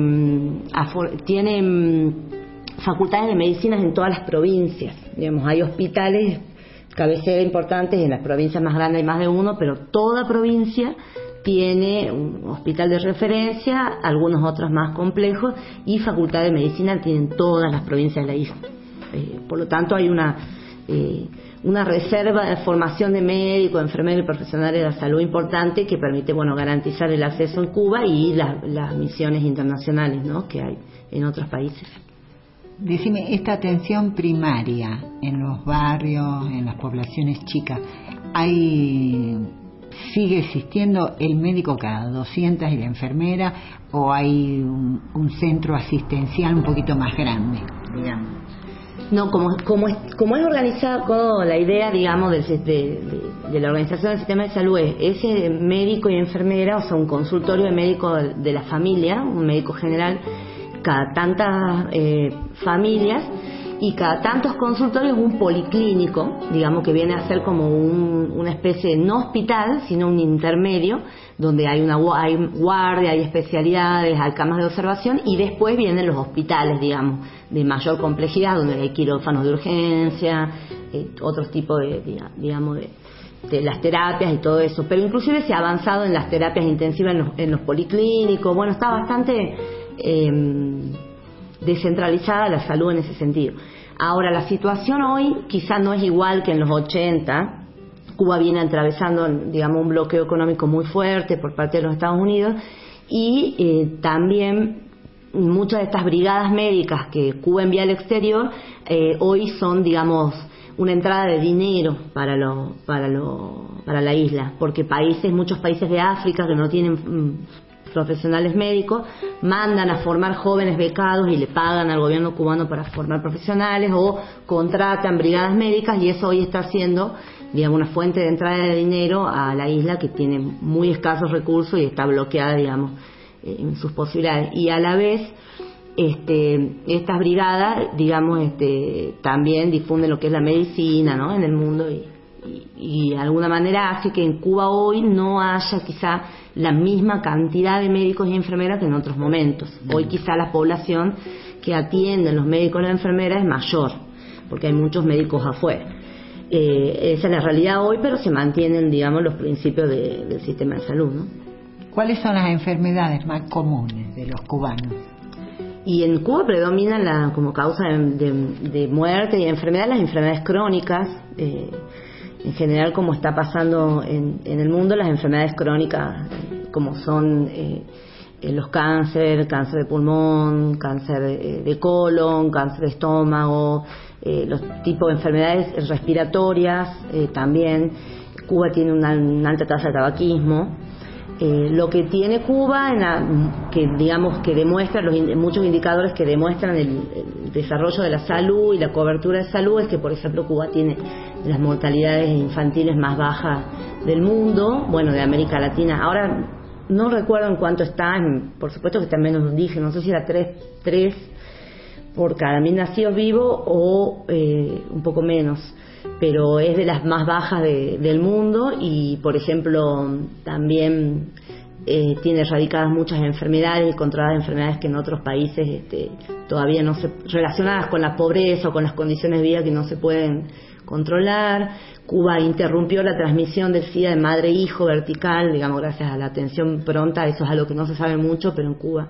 Speaker 12: afor, tiene eh, facultades de medicinas en todas las provincias, digamos, hay hospitales cabecera importantes, en las provincias más grandes hay más de uno, pero toda provincia tiene un hospital de referencia, algunos otros más complejos, y facultad de medicina tienen todas las provincias de la isla. Eh, por lo tanto, hay una eh, una reserva de formación de médicos, enfermeros y profesionales de la salud importante que permite, bueno, garantizar el acceso en Cuba y la, las misiones internacionales, ¿no?, que hay en otros países.
Speaker 6: Decime, esta atención primaria en los barrios, en las poblaciones chicas, ¿hay, sigue existiendo el médico cada doscientas y la enfermera, o hay un, un centro asistencial un poquito más grande, digamos?
Speaker 12: No, como, como, es, como es organizado la idea, digamos, de, de, de, de la organización del sistema de salud, es ese médico y enfermera, o sea, un consultorio de médico de, de la familia, un médico general, cada tantas eh, familias, y cada tantos consultorios un policlínico, digamos, que viene a ser como un, una especie de no hospital, sino un intermedio, donde hay una hay guardia, hay especialidades, hay camas de observación, y después vienen los hospitales, digamos, de mayor complejidad, donde hay quirófanos de urgencia, eh, otros tipos de, digamos, de, de las terapias y todo eso. Pero inclusive se ha avanzado en las terapias intensivas en los, en los policlínicos. Bueno, está bastante eh, descentralizada la salud en ese sentido. Ahora, la situación hoy quizá no es igual que en los ochenta. Cuba viene atravesando, digamos, un bloqueo económico muy fuerte por parte de los Estados Unidos, y eh, también muchas de estas brigadas médicas que Cuba envía al exterior eh, hoy son, digamos, una entrada de dinero para lo, para lo, para la isla, porque países, muchos países de África que no tienen mm, profesionales médicos, mandan a formar jóvenes becados y le pagan al gobierno cubano para formar profesionales, o contratan brigadas médicas, y eso hoy está haciendo, digamos, una fuente de entrada de dinero a la isla, que tiene muy escasos recursos y está bloqueada, digamos, en sus posibilidades. Y a la vez, este, estas brigadas, digamos, este, también difunden lo que es la medicina, ¿no?, en el mundo, y, y, y de alguna manera hace que en Cuba hoy no haya quizá la misma cantidad de médicos y enfermeras que en otros momentos. Hoy quizá la población que atienden los médicos y las enfermeras es mayor, porque hay muchos médicos afuera. Eh, esa es la realidad hoy, pero se mantienen, digamos, los principios de, del sistema de salud, ¿no?
Speaker 6: ¿Cuáles son las enfermedades más comunes de los cubanos?
Speaker 12: Y en Cuba predominan la, como causa de, de, de muerte y enfermedad las enfermedades crónicas. Eh, en general, como está pasando en, en el mundo, las enfermedades crónicas, eh, como son eh, eh, los cáncer, cáncer de pulmón, cáncer de, de colon, cáncer de estómago, eh, los tipos de enfermedades respiratorias, eh, también. Cuba tiene una, una alta tasa de tabaquismo. Eh, lo que tiene Cuba, en la, que digamos que demuestra, los, muchos indicadores que demuestran el, el desarrollo de la salud y la cobertura de salud, es que, por ejemplo, Cuba tiene las mortalidades infantiles más bajas del mundo, bueno, de América Latina. Ahora no recuerdo en cuánto está, en, por supuesto que está menos dije, no sé si era tres, tres por cada mil nacidos vivos o eh, un poco menos, pero es de las más bajas de, del mundo. Y, por ejemplo, también eh, tiene erradicadas muchas enfermedades y controladas enfermedades que en otros países este, todavía no se, relacionadas con la pobreza o con las condiciones de vida, que no se pueden controlar. Cuba interrumpió la transmisión del SIDA de madre-hijo vertical, digamos, gracias a la atención pronta. Eso es algo que no se sabe mucho, pero en Cuba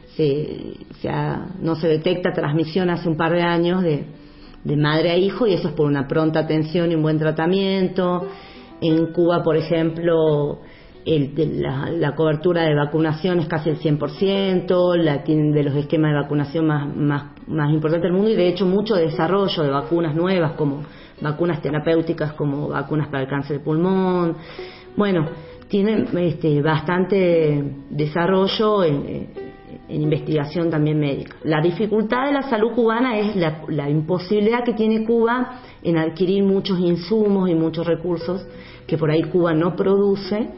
Speaker 12: se, se ha, no se detecta transmisión hace un par de años de de madre a hijo, y eso es por una pronta atención y un buen tratamiento. En Cuba, por ejemplo, el, de la, la cobertura de vacunación es casi el cien por ciento, la tienen de los esquemas de vacunación más, más, más importantes del mundo, y de hecho mucho desarrollo de vacunas nuevas, como vacunas terapéuticas, como vacunas para el cáncer de pulmón. Bueno, tienen este, bastante desarrollo en, en investigación también médica. La dificultad de la salud cubana es la, la imposibilidad que tiene Cuba en adquirir muchos insumos y muchos recursos que por ahí Cuba no produce,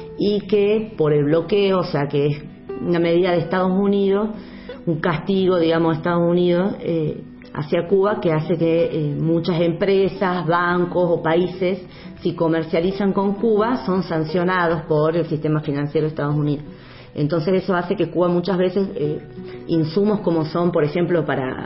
Speaker 12: y que por el bloqueo, o sea, que es una medida de Estados Unidos, un castigo, digamos, de Estados Unidos eh, hacia Cuba, que hace que eh, muchas empresas, bancos o países, si comercializan con Cuba, son sancionados por el sistema financiero de Estados Unidos. Entonces eso hace que Cuba muchas veces eh, insumos como son, por ejemplo, para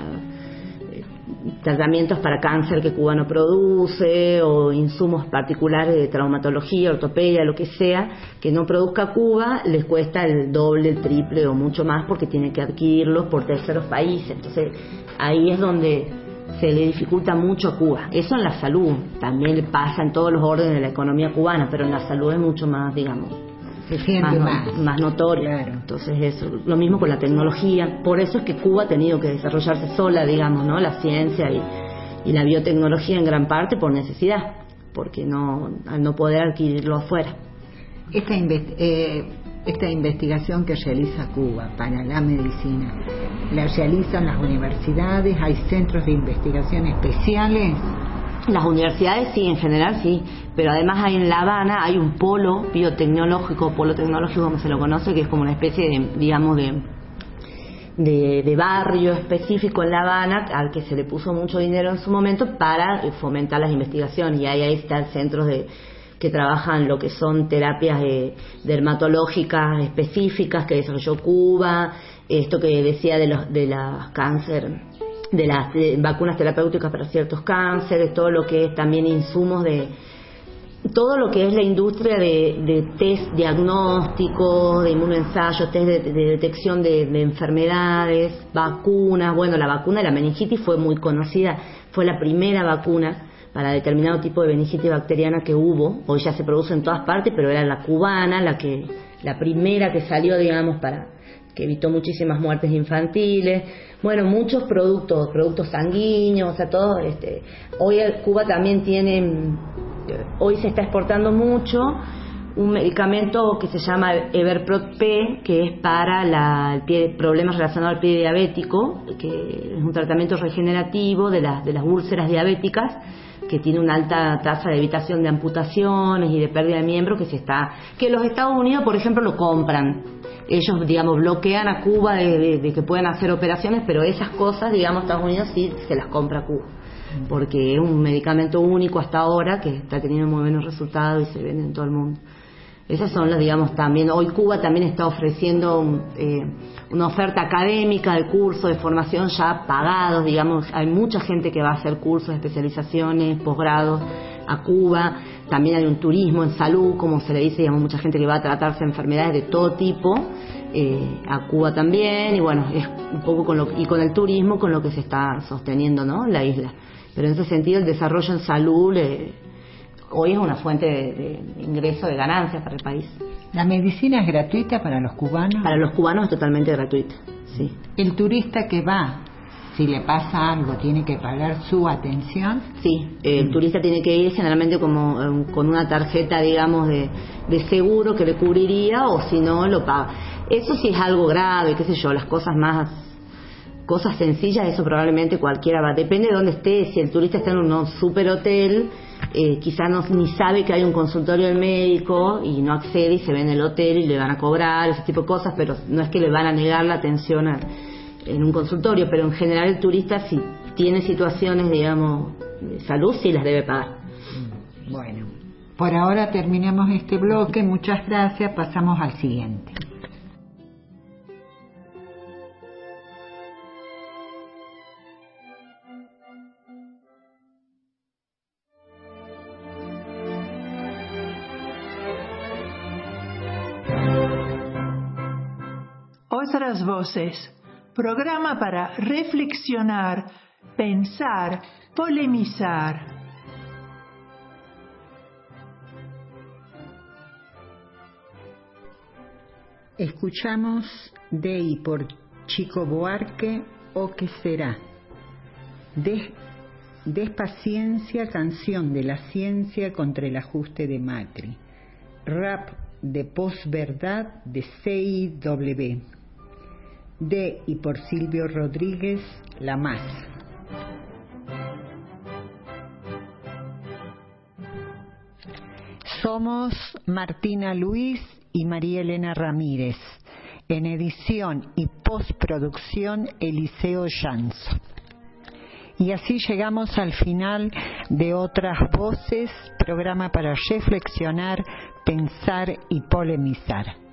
Speaker 12: eh, tratamientos para cáncer que Cuba no produce, o insumos particulares de traumatología, ortopedia, lo que sea, que no produzca Cuba, les cuesta el doble, el triple o mucho más, porque tienen que adquirirlos por terceros países. Entonces ahí es donde se le dificulta mucho a Cuba. Eso en la salud también le pasa en todos los órdenes de la economía cubana, pero en la salud es mucho más, digamos, Más, más. más notorio. Claro. Entonces eso, lo mismo con la tecnología. Por eso es que Cuba ha tenido que desarrollarse sola, digamos, ¿no? La ciencia y, y la biotecnología en gran parte por necesidad, porque no, al no poder adquirirlo afuera.
Speaker 6: Esta, invest- eh, esta investigación que realiza Cuba para la medicina, ¿La realizan las universidades? ¿Hay centros de investigación especiales?
Speaker 12: Las universidades sí, en general sí, pero además hay en La Habana, hay un polo biotecnológico, polo tecnológico como se lo conoce, que es como una especie de, digamos, de, de, de barrio específico en La Habana, al que se le puso mucho dinero en su momento para fomentar las investigaciones, y ahí, ahí están centros de que trabajan lo que son terapias eh, dermatológicas específicas que desarrolló Cuba, esto que decía de los de las cáncer, de las de vacunas terapéuticas para ciertos cánceres, todo lo que es también insumos de todo lo que es la industria de, de test diagnósticos, de inmunoensayos, test de, de detección de, de enfermedades, vacunas. Bueno, la vacuna de la meningitis fue muy conocida, fue la primera vacuna para determinado tipo de meningitis bacteriana que hubo. Hoy ya se produce en todas partes, pero era la cubana, la que la primera que salió, digamos, para que evitó muchísimas muertes infantiles. Bueno, muchos productos, productos sanguíneos, o sea, todo. Este, hoy Cuba también tiene, hoy se está exportando mucho un medicamento que se llama Everprot P, que es para la, el pie, problemas relacionados al pie diabético, que es un tratamiento regenerativo de las, de las úlceras diabéticas, que tiene una alta tasa de evitación de amputaciones y de pérdida de miembros, que se está, que los Estados Unidos, por ejemplo, lo compran. Ellos, digamos, bloquean a Cuba de, de, de que puedan hacer operaciones, pero esas cosas, digamos, Estados Unidos sí se las compra a Cuba, porque es un medicamento único hasta ahora que está teniendo muy buenos resultados y se vende en todo el mundo. Esas son las, digamos, también, hoy Cuba también está ofreciendo eh, una oferta académica de cursos de formación ya pagados, digamos, hay mucha gente que va a hacer cursos de especializaciones, posgrados a Cuba. También hay un turismo en salud, como se le dice, digamos, mucha gente que va a tratarse enfermedades de todo tipo, eh, a Cuba también, y bueno, es un poco con lo, y con el turismo con lo que se está sosteniendo, ¿no?, la isla. Pero en ese sentido el desarrollo en salud eh, hoy es una fuente de, de ingreso, de ganancias para el país.
Speaker 6: ¿La medicina es gratuita para los cubanos?
Speaker 12: Para los cubanos es totalmente gratuita, sí.
Speaker 6: ¿El turista que va, si le pasa algo, tiene que pagar su atención?
Speaker 12: Sí, el mm. turista tiene que ir generalmente como eh, con una tarjeta, digamos, de, de seguro que le cubriría, o si no, lo paga. Eso sí es algo grave, qué sé yo, las cosas más... cosas sencillas, eso probablemente cualquiera va. Depende de dónde esté. Si el turista está en un super hotel, eh, quizá no, ni sabe que hay un consultorio del médico y no accede y se ve en el hotel y le van a cobrar, ese tipo de cosas, pero no es que le van a negar la atención a, en un consultorio. Pero en general el turista, si tiene situaciones, digamos, de salud, sí las debe pagar.
Speaker 6: Bueno, por ahora terminamos este bloque. Muchas gracias. Pasamos al siguiente.
Speaker 1: Otras voces, programa para reflexionar, pensar, polemizar.
Speaker 6: Escuchamos de y por Chico Buarque, ¿O qué será? Des, Despaciencia, canción de la ciencia contra el ajuste de Macri. Rap de posverdad de C I W. De y por Silvio Rodríguez, La Más. Somos Martina Luis y María Elena Ramírez. En edición y postproducción, Eliseo Llanzo. Y así llegamos al final de Otras Voces, programa para reflexionar, pensar y polemizar.